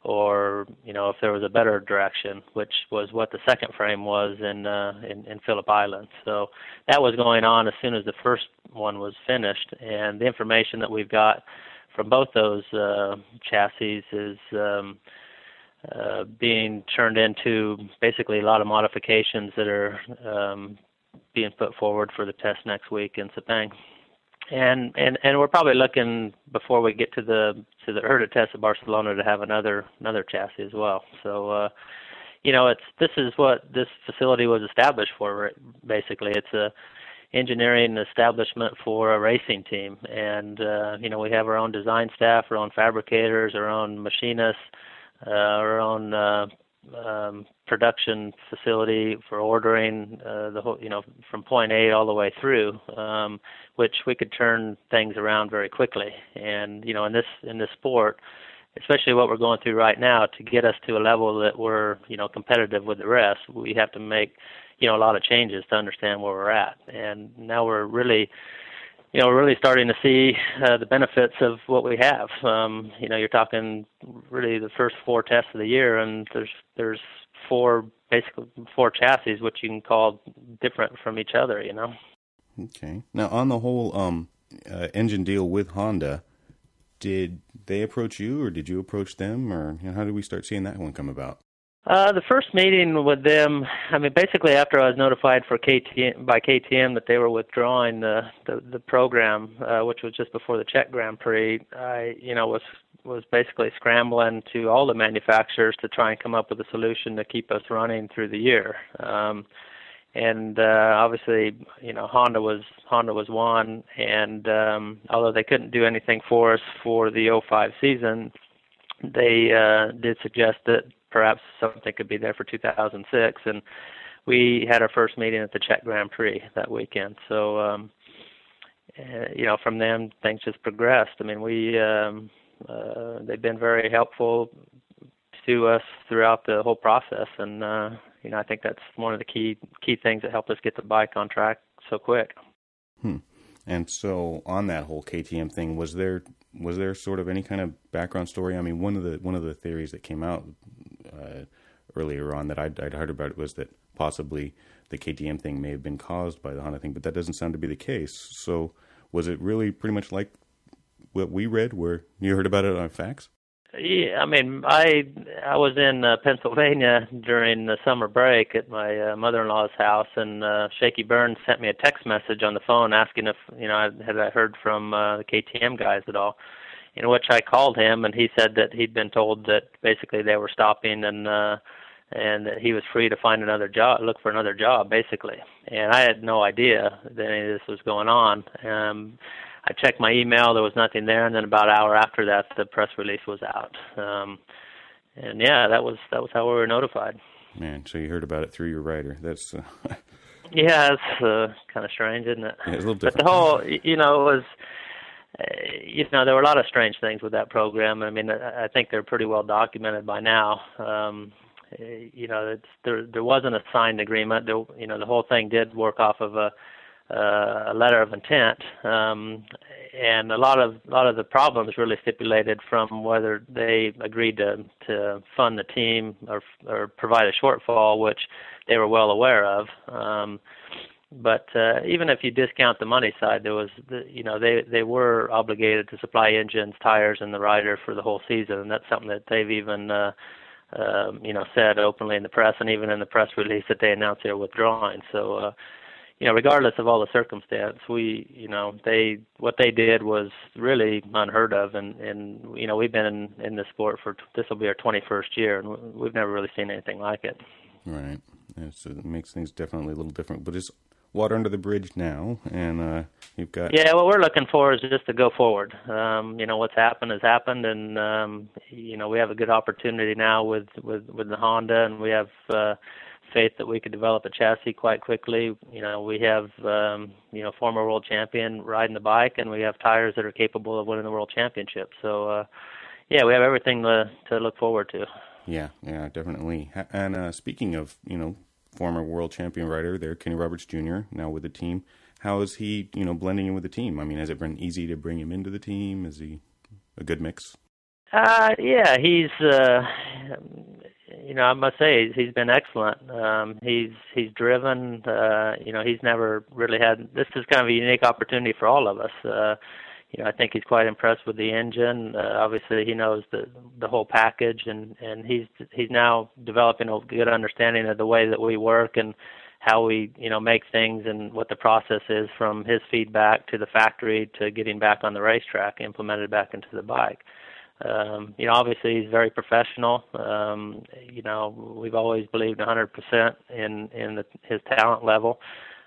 if there was a better direction, which was what the second frame was in Phillip Island. So that was going on as soon as the first one was finished, and the information that we've got from both those chassis is being turned into basically a lot of modifications that are being put forward for the test next week in Sepang. And we're probably looking before we get to the IRTA test in Barcelona to have another chassis as well. So this is what this facility was established for. Basically, it's a engineering establishment for a racing team, and we have our own design staff, our own fabricators, our own machinists, our own production facility for ordering the whole, from point A all the way through, which we could turn things around very quickly. And in this sport, especially what we're going through right now, to get us to a level that we're competitive with the rest, we have to make a lot of changes to understand where we're at. And now we're really starting to see the benefits of what we have. You're talking really the first four tests of the year, and there's basically four chassis, which you can call different from each other. Okay. Now, on the whole engine deal with Honda, did they approach you, or did you approach them, or how did we start seeing that one come about? The first meeting with them, basically after I was notified by KTM that they were withdrawing the program, which was just before the Czech Grand Prix, I was basically scrambling to all the manufacturers to try and come up with a solution to keep us running through the year. And obviously, Honda was one, and although they couldn't do anything for us for the 05 season, they did suggest that perhaps something could be there for 2006, and we had our first meeting at the Czech Grand Prix that weekend. So, from them, things just progressed. They've been very helpful to us throughout the whole process, and I think that's one of the key things that helped us get the bike on track so quick. And so, on that whole KTM thing, was there sort of any kind of background story? One of the theories that came out earlier on that I'd heard about it was that possibly the KTM thing may have been caused by the Honda thing, but that doesn't sound to be the case. So was it really pretty much like what we read, where you heard about it on Facts? Yeah, I mean, I was in Pennsylvania during the summer break at my mother-in-law's house, and Shaky Burns sent me a text message on the phone asking if I heard from the KTM guys at all. In which I called him, and he said that he'd been told that basically they were stopping, and that he was free to find another job, look for another job, basically. And I had no idea that any of this was going on. I checked my email, there was nothing there, and then about an hour after that, the press release was out. And yeah, that was how we were notified. Man, so you heard about it through your writer. That's yeah, it's kind of strange, isn't it? Yeah, it's a little different. But the whole, it was. There were a lot of strange things with that program. I mean, I think they're pretty well documented by now. There wasn't a signed agreement. The whole thing did work off of a letter of intent, and a lot of the problems really stipulated from whether they agreed to fund the team or provide a shortfall, which they were well aware of. But even if you discount the money side, there was, they were obligated to supply engines, tires, and the rider for the whole season, and that's something that they've even, said openly in the press, and even in the press release that they announced they're withdrawing. So, regardless of all the circumstance, what they did was really unheard of, and we've been in this sport this will be our 21st year, and we've never really seen anything like it. Right. It makes things definitely a little different, but it's water under the bridge now, and you've got... Yeah, what we're looking for is just to go forward. What's happened has happened, and, we have a good opportunity now with the Honda, and we have faith that we could develop a chassis quite quickly. We have, former world champion riding the bike, and we have tires that are capable of winning the world championship. So, we have everything to look forward to. Yeah, definitely. And speaking of, former world champion rider there, Kenny Roberts Jr., now with the team. How is he, blending in with the team? I mean, has it been easy to bring him into the team? Is he a good mix? Yeah, he's, I must say he's been excellent. He's driven. He's never really had. This is kind of a unique opportunity for all of us. I think he's quite impressed with the engine. Obviously, he knows the whole package, and he's now developing a good understanding of the way that we work and how we make things and what the process is from his feedback to the factory to getting back on the racetrack, implemented back into the bike. Obviously he's very professional. We've always believed 100% in his talent level.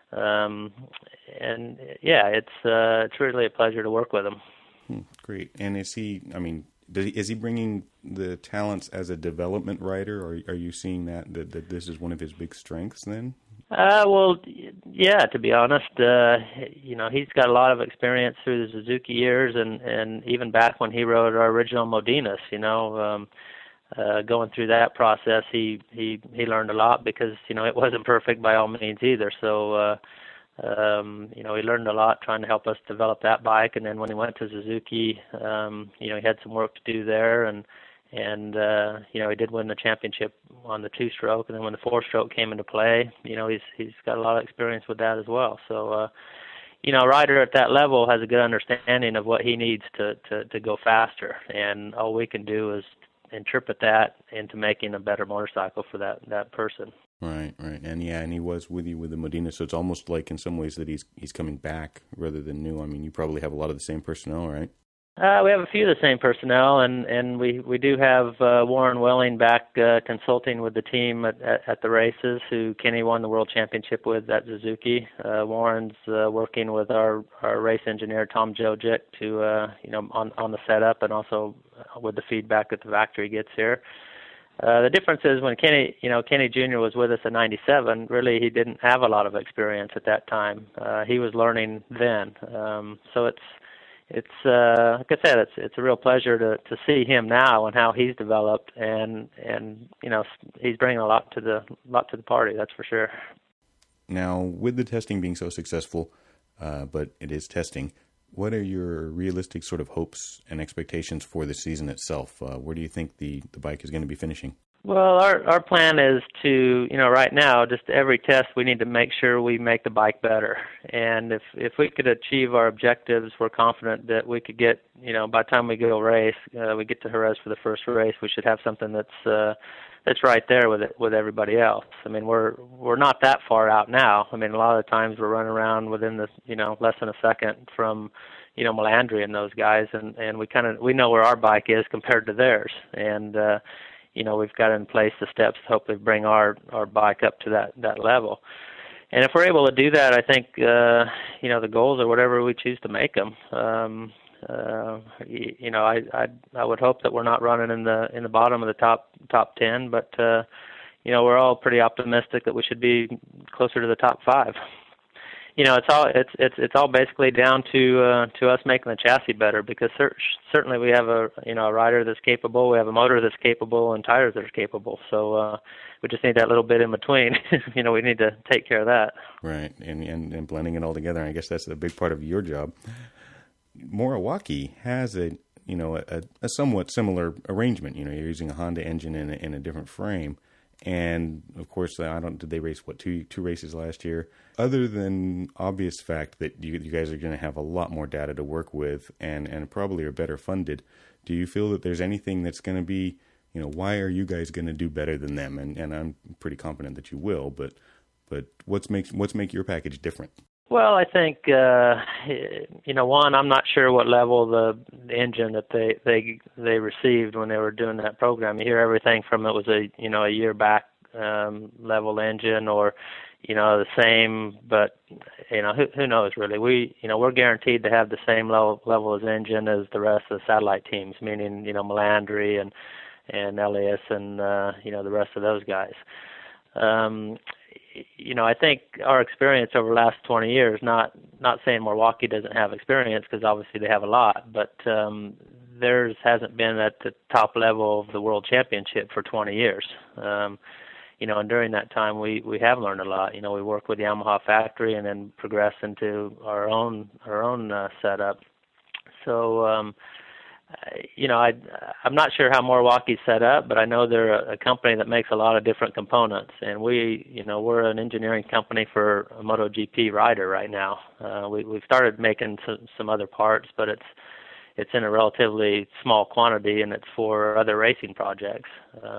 It's really a pleasure to work with him. Great. And is he bringing the talents as a development rider, or are you seeing that this is one of his big strengths then? To be honest, he's got a lot of experience through the Suzuki years, and even back when he rode our original Modinas, going through that process, he learned a lot because, it wasn't perfect by all means either. So, he learned a lot trying to help us develop that bike. And then when he went to Suzuki, he had some work to do there, and he did win the championship on the 2-stroke, and then when the 4-stroke came into play, he's got a lot of experience with that as well. So, a rider at that level has a good understanding of what he needs to go faster, and all we can do is interpret that into making a better motorcycle for that person. Right. And he was with you with the Modena, so it's almost like in some ways that he's coming back rather than new. I mean, you probably have a lot of the same personnel, right? We have a few of the same personnel, and we do have Warren Welling back consulting with the team at the races, who Kenny won the World Championship with at Suzuki. Warren's working with our race engineer, Tom Jojic, to on the setup and also with the feedback that the factory gets here. The difference is when Kenny Jr. was with us in '97, really he didn't have a lot of experience at that time. He was learning then. So it's like I said, it's a real pleasure to see him now and how he's developed, and he's bringing a lot to the party, that's for sure. Now, with the testing being so successful, but it is testing, what are your realistic sort of hopes and expectations for the season itself? Where do you think the bike is going to be finishing? Well, our plan is to, right now, just every test we need to make sure we make the bike better. And if we could achieve our objectives, we're confident that we could get, by the time we go race, we get to Jerez for the first race, we should have something that's right there with everybody else. I mean, we're not that far out now. I mean, a lot of the times we're running around within the, less than a second from, Melandri and those guys, and we know where our bike is compared to theirs. And we've got in place the steps to hopefully bring our bike up to that level. And if we're able to do that, I think, the goals are whatever we choose to make them. I would hope that we're not running in the bottom of the top 10, but, we're all pretty optimistic that we should be closer to the top 5. It's all basically down to us making the chassis better, because certainly we have a rider that's capable, we have a motor that's capable, and tires that are capable. So we just need that little bit in between. We need to take care of that. Right, and blending it all together. I guess that's a big part of your job. Moriwaki has a somewhat similar arrangement. You're using a Honda engine in a different frame. And of course, did they race two races last year? Other than obvious fact that you guys are going to have a lot more data to work with and probably are better funded, do you feel that there's anything that's going to be, why are you guys going to do better than them? And I'm pretty confident that you will, but what's make your package different? Well, I think, one, I'm not sure what level the engine that they received when they were doing that program. You hear everything from it was a year back level engine, or the same, but who knows really. We're guaranteed to have the same level as engine as the rest of the satellite teams, meaning Melandri and Elias and the rest of those guys. I think our experience over the last 20 years, not saying Milwaukee doesn't have experience, because obviously they have a lot, but theirs hasn't been at the top level of the World Championship for 20 years. And during that time we have learned a lot. We work with Yamaha factory and then progress into our own setup. So I'm not sure how Milwaukee's set up, but I know they're a company that makes a lot of different components, and we're an engineering company for a MotoGP rider right now. We've started making some other parts, but it's in a relatively small quantity, and it's for other racing projects.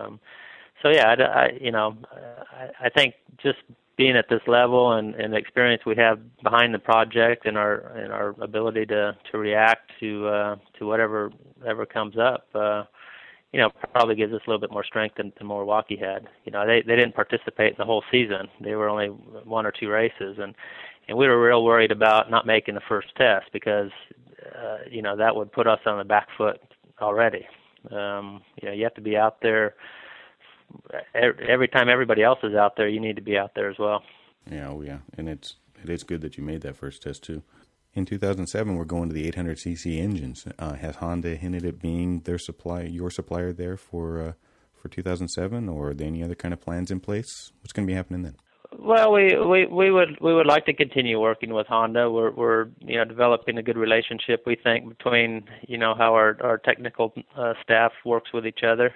I think just being at this level and the experience we have behind the project and our ability to react to whatever comes up, probably gives us a little bit more strength than Milwaukee had. They didn't participate in the whole season. They were only 1 or 2 races, and we were real worried about not making the first test, because that would put us on the back foot already. You have to be out there. Every time everybody else is out there, you need to be out there as well. Yeah, and it is good that you made that first test too. In 2007, we're going to the 800cc engines. Has Honda hinted at being your supplier there for 2007, or are there any other kind of plans in place? What's going to be happening then? Well, we would like to continue working with Honda. We're developing a good relationship, we think, between how our technical staff works with each other.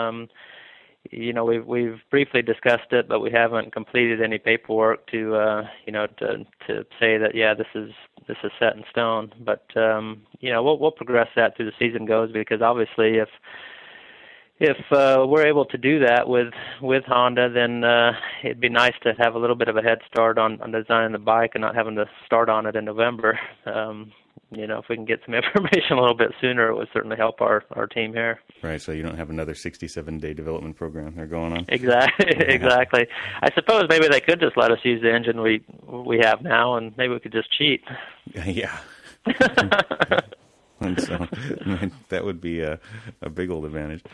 We've briefly discussed it, but we haven't completed any paperwork to say that this is set in stone. But we'll progress that through the season goes, because obviously if we're able to do that with Honda, then it'd be nice to have a little bit of a head start on designing the bike and not having to start on it in November. If we can get some information a little bit sooner, it would certainly help our team here. Right, so you don't have another 67-day development program they're going on? Exactly. I suppose maybe they could just let us use the engine we have now, and maybe we could just cheat. Yeah. And so that would be a big old advantage.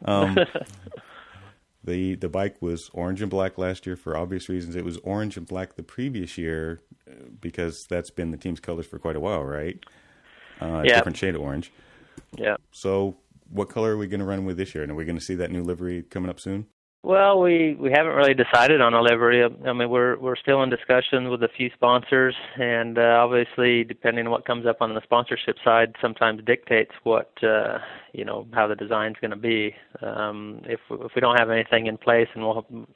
The bike was orange and black last year for obvious reasons. It was orange and black the previous year because that's been the team's colors for quite a while, right? Different shade of orange. Yeah. So what color are we going to run with this year? And are we going to see that new livery coming up soon? Well, we haven't really decided on a livery. I mean, we're still in discussion with a few sponsors, and obviously, depending on what comes up on the sponsorship side, sometimes dictates what how the design's going to be. If we don't have anything in place, and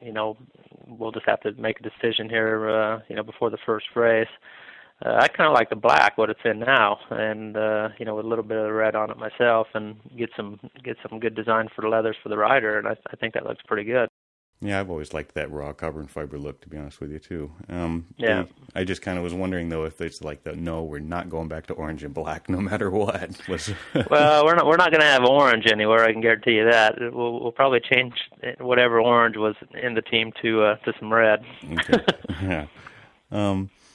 we'll just have to make a decision here, before the first race. I kind of like the black, what it's in now, and with a little bit of the red on it myself, and get some good design for the leathers for the rider, and I think that looks pretty good. Yeah, I've always liked that raw carbon fiber look, to be honest with you, too. Yeah. I just kind of was wondering, though, if it's like no, we're not going back to orange and black no matter what. Well, we're not going to have orange anywhere, I can guarantee you that. We'll probably change whatever orange was in the team to some red. Okay. Yeah.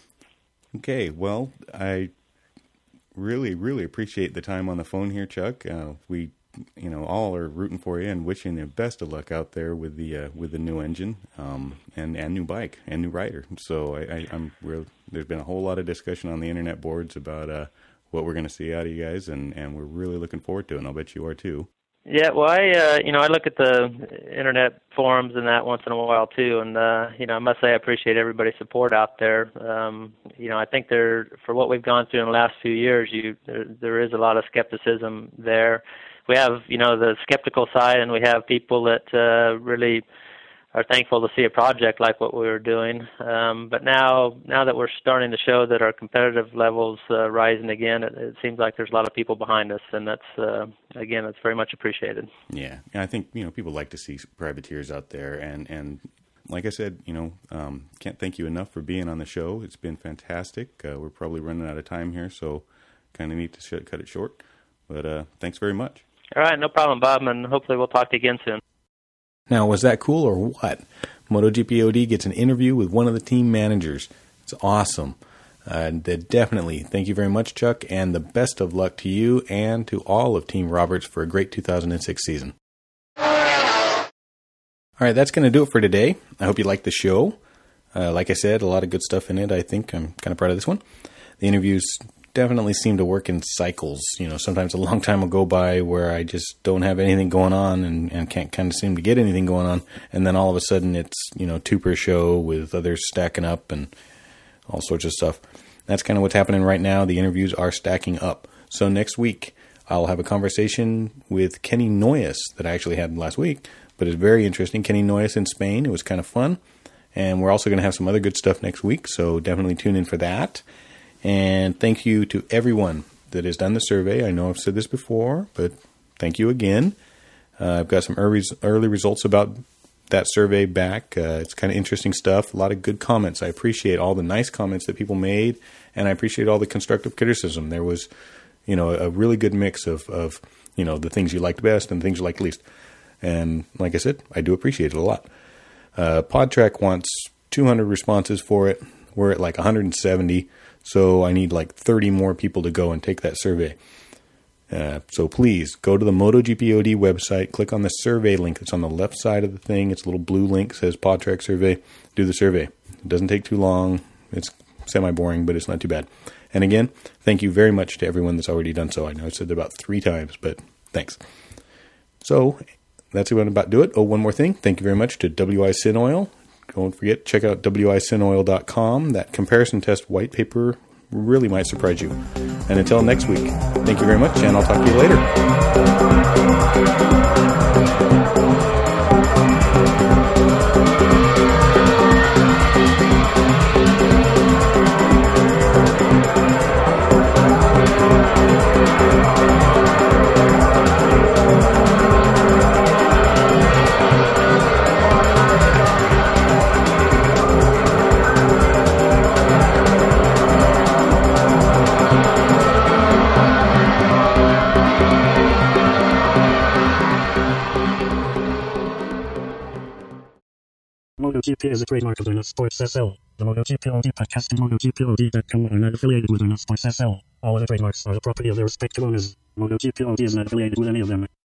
Okay, well, I really, really appreciate the time on the phone here, Chuck. We, all are rooting for you and wishing you best of luck out there with the new engine, and new bike and new rider. So I'm real. There's been a whole lot of discussion on the internet boards about what we're going to see out of you guys, and we're really looking forward to it. And I'll bet you are too. Yeah, well, I look at the internet forums and that once in a while too, and I must say I appreciate everybody's support out there. I think for what we've gone through in the last few years, there is a lot of skepticism there. We have the skeptical side, and we have people that really are thankful to see a project like what we were doing. But now that we're starting to show that our competitive level's rising again, it seems like there's a lot of people behind us, and that's very much appreciated. Yeah, I think people like to see privateers out there, and like I said, can't thank you enough for being on the show. It's been fantastic. We're probably running out of time here, so kind of need to cut it short. But thanks very much. All right, no problem, Bob, and hopefully we'll talk to you again soon. Now, was that cool or what? MotoGP OD gets an interview with one of the team managers. It's awesome. Definitely. Thank you very much, Chuck, and the best of luck to you and to all of Team Roberts for a great 2006 season. All right, that's going to do it for today. I hope you liked the show. Like I said, a lot of good stuff in it. I think I'm kind of proud of this one. The interviews definitely seem to work in cycles. Sometimes a long time will go by where I just don't have anything going on and can't kind of seem to get anything going on. And then all of a sudden it's, two per show with others stacking up and all sorts of stuff. That's kind of what's happening right now. The interviews are stacking up. So next week I'll have a conversation with Kenny Noyes that I actually had last week, but it's very interesting. Kenny Noyes in Spain. It was kind of fun. And we're also going to have some other good stuff next week. So definitely tune in for that. And thank you to everyone that has done the survey. I know I've said this before, but thank you again. I've got some early results about that survey back. It's kind of interesting stuff. A lot of good comments. I appreciate all the nice comments that people made, and I appreciate all the constructive criticism. There was, a really good mix of the things you liked best and the things you liked least. And like I said, I do appreciate it a lot. PodTrack wants 200 responses for it. We're at like 170. So I need like 30 more people to go and take that survey. So please go to the MotoGP OD website, click on the survey link that's on the left side of the thing. It's a little blue link, says PodTrack survey. Do the survey. It doesn't take too long. It's semi-boring, but it's not too bad. And again, thank you very much to everyone that's already done so. I know I said it about 3 times, but thanks. So that's about do it. Oh, one more thing. Thank you very much to WI Sin Oil. Don't forget, check out wisinoil.com. That comparison test white paper really might surprise you. And until next week, thank you very much, and I'll talk to you later. MotoGP is a trademark of Internet Sports SL. The MotoGP OD podcast and MotoGPOD.com are not affiliated with Internet Sports SL. All other trademarks are the property of their respective owners. MotoGP OD is not affiliated with any of them.